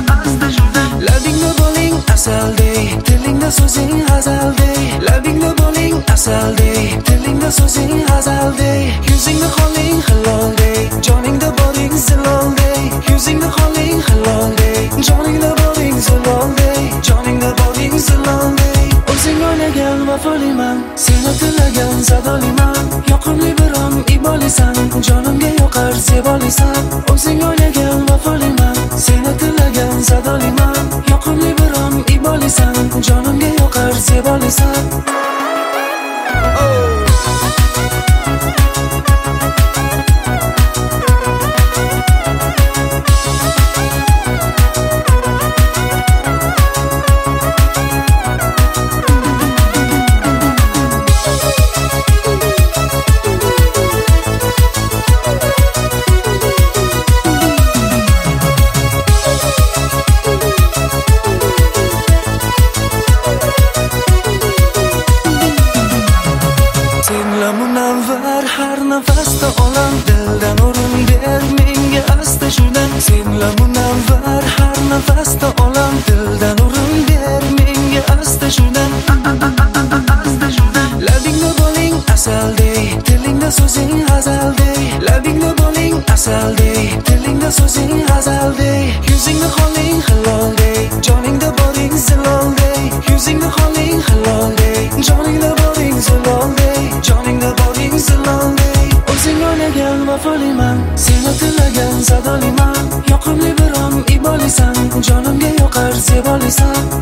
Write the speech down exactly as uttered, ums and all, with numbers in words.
Labingda bo'ling asalday, tilingda so'zing hazalday. Labingda bo'ling asalday, tilingda so'zing hazalday. Yuzingda qoling halolday, joningda boring zilolday. Yuzingda qoling halolday, joningda boring zilolday. Joningda boring zilolday. O'zing o'ynagan vafoliman, seni tilagan zadoliman. Yoqimli biron ibolisan, jonimga yoqar zebolisan. O'zing o'ynagan vafoliman, seni tilagan zadoliman. Yoqimli biron ibolisan, jonimga yoqar zebolisan. Munavvar har nafasda olam, dildan o'rin ber menga asta shudan. Senla munavvar har nafasda olam, dildan o'rin ber menga asta shudan. Labingda bo'ling asalday, tilingda so'zing hazalday. Labingda bo'ling asalday, tilingda so'zing hazalday. Yuzingda qoling halolday, joningda boring zilolday. Yuzingda qoling halolday, joningda boring zilolday. Joningda boring zilolday. O'zing o'ynagan vafoliman, seni tilagan zadoliman. Yoqimli biron ibolisan, jonimga yoqar zebolisan.